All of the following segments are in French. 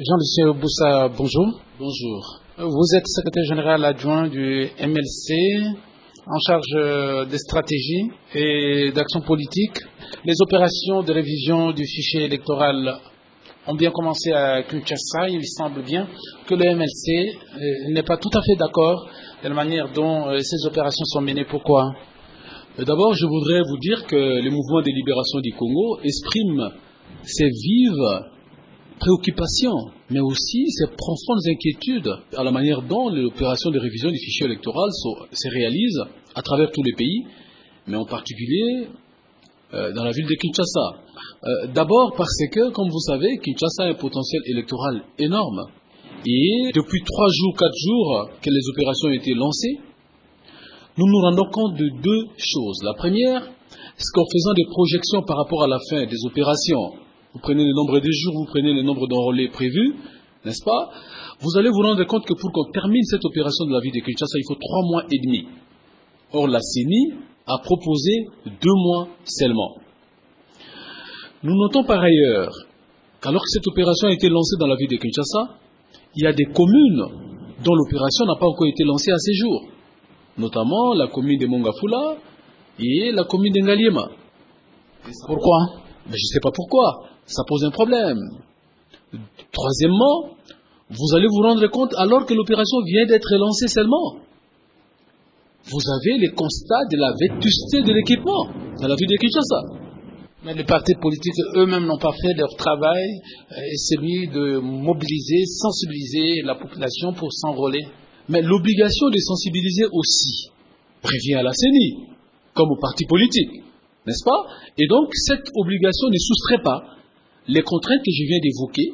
Jean-Luc Boussa, bonjour. Bonjour. Vous êtes secrétaire général adjoint du MLC, en charge des stratégies et d'action politique. Les opérations de révision du fichier électoral ont bien commencé à Kinshasa. Il semble bien que le MLC n'est pas tout à fait d'accord de la manière dont ces opérations sont menées. Pourquoi? D'abord, je voudrais vous dire que le mouvement de libération du Congo exprime ses vives préoccupations, mais aussi ses profondes inquiétudes à la manière dont l'opération de révision du fichier électoral se réalise à travers tous les pays, mais en particulier dans la ville de Kinshasa. D'abord parce que, comme vous savez, Kinshasa a un potentiel électoral énorme. Et depuis 3 jours, 4 jours que les opérations ont été lancées, nous nous rendons compte de 2 choses. La première, c'est qu'en faisant des projections par rapport à la fin des opérations, vous prenez le nombre de jours, vous prenez le nombre d'enrôlés prévus, n'est-ce pas? Vous allez vous rendre compte que pour qu'on termine cette opération de la ville de Kinshasa, il faut 3 mois et demi. Or, la CENI a proposé 2 mois seulement. Nous notons par ailleurs qu'alors que cette opération a été lancée dans la ville de Kinshasa, il y a des communes dont l'opération n'a pas encore été lancée à ces jours, notamment la commune de Mongafula et la commune d'Engaliema. Pourquoi? Mais je ne sais pas pourquoi. Ça pose un problème. Troisièmement, vous allez vous rendre compte, alors que l'opération vient d'être lancée seulement, vous avez les constats de la vétusté de l'équipement dans la ville de Kinshasa. Mais les partis politiques eux-mêmes n'ont pas fait leur travail, et celui de mobiliser, sensibiliser la population pour s'enrôler. Mais l'obligation de sensibiliser aussi prévient à la CENI, comme aux partis politiques, n'est-ce pas? Et donc, cette obligation ne soustrait pas les contraintes que je viens d'évoquer,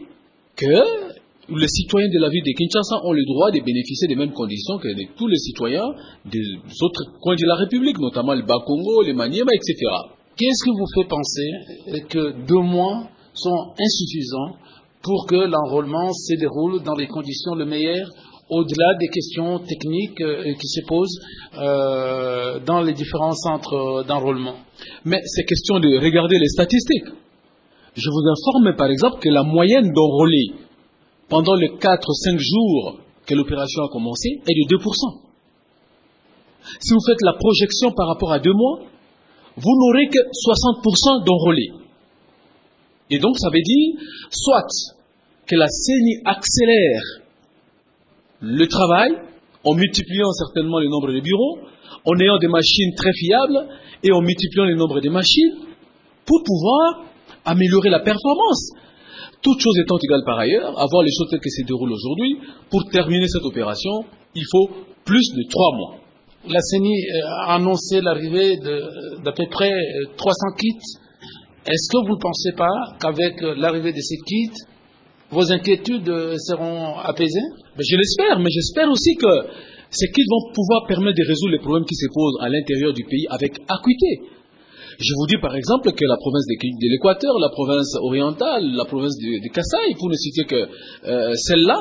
que les citoyens de la ville de Kinshasa ont le droit de bénéficier des mêmes conditions que tous les citoyens des autres coins de la République, notamment le Bas-Congo, le Maniema, etc. Qu'est-ce qui vous fait penser que 2 mois sont insuffisants pour que l'enrôlement se déroule dans les conditions les meilleures, au-delà des questions techniques qui se posent dans les différents centres d'enrôlement? Mais c'est question de regarder les statistiques. Je vous informe par exemple que la moyenne d'enrôlés pendant les 4-5 jours que l'opération a commencé est de 2%. Si vous faites la projection par rapport à 2 mois, vous n'aurez que 60% d'enrôlés. Et donc ça veut dire soit que la CENI accélère le travail en multipliant certainement le nombre de bureaux, en ayant des machines très fiables et en multipliant le nombre de machines pour pouvoir améliorer la performance. Toutes choses étant égales par ailleurs, avoir les choses telles que se déroulent aujourd'hui, pour terminer cette opération, il faut plus de 3 mois. La CENI a annoncé l'arrivée d'à peu près 300 kits. Est-ce que vous ne pensez pas qu'avec l'arrivée de ces kits, vos inquiétudes seront apaisées? Je l'espère, mais j'espère aussi que ces kits vont pouvoir permettre de résoudre les problèmes qui se posent à l'intérieur du pays avec acuité. Je vous dis par exemple que la province de l'Équateur, la province orientale, la province de Kasaï, pour ne citer que celles-là,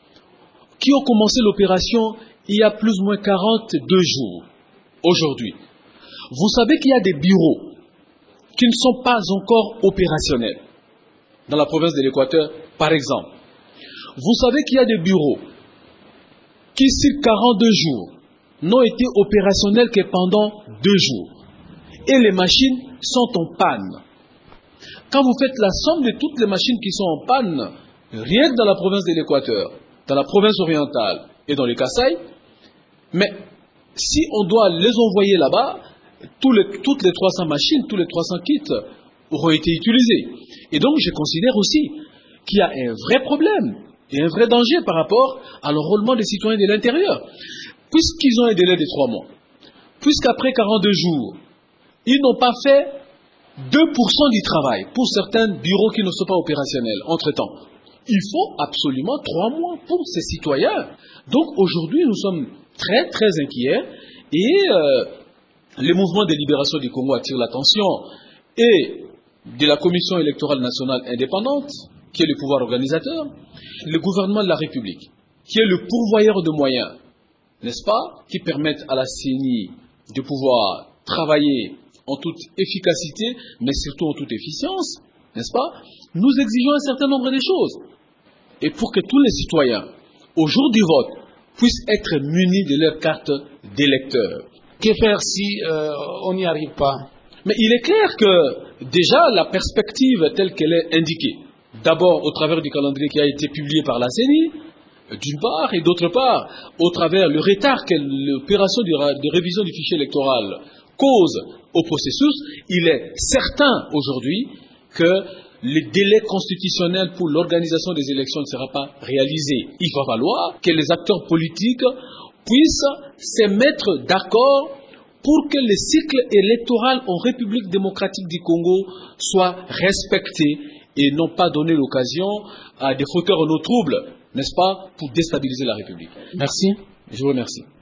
qui ont commencé l'opération il y a plus ou moins 42 jours, aujourd'hui. Vous savez qu'il y a des bureaux qui ne sont pas encore opérationnels dans la province de l'Équateur, par exemple. Vous savez qu'il y a des bureaux qui, sur 42 jours, n'ont été opérationnels que pendant 2 jours. Et les machines sont en panne. Quand vous faites la somme de toutes les machines qui sont en panne, rien que dans la province de l'Équateur, dans la province orientale et dans les Kasaï, mais si on doit les envoyer là-bas, toutes les 300 machines, tous les 300 kits auront été utilisés. Et donc je considère aussi qu'il y a un vrai problème et un vrai danger par rapport à l'enrôlement des citoyens de l'intérieur. Puisqu'ils ont un délai de 3 mois, puisqu'après 42 jours, ils n'ont pas fait 2% du travail pour certains bureaux qui ne sont pas opérationnels entre-temps. Il faut absolument 3 mois pour ces citoyens. Donc aujourd'hui, nous sommes très très inquiets et les mouvements de libération du Congo attirent l'attention et de la Commission électorale nationale indépendante, qui est le pouvoir organisateur, le gouvernement de la République, qui est le pourvoyeur de moyens, n'est-ce pas, qui permettent à la CENI de pouvoir travailler en toute efficacité, mais surtout en toute efficience, n'est-ce pas? Nous exigeons un certain nombre de choses. et pour que tous les citoyens, au jour du vote, puissent être munis de leur carte d'électeur. Que faire si on n'y arrive pas? Mais il est clair que déjà la perspective telle qu'elle est indiquée, d'abord au travers du calendrier qui a été publié par la CENI, d'une part, et d'autre part, au travers le retard que l'opération de révision du fichier électoral cause au processus, il est certain aujourd'hui que le délai constitutionnel pour l'organisation des élections ne sera pas réalisé. Il va falloir que les acteurs politiques puissent se mettre d'accord pour que le cycle électoral en République démocratique du Congo soit respecté et non pas donner l'occasion à des fauteurs en eau trouble, n'est-ce pas, pour déstabiliser la République. Merci. Je vous remercie.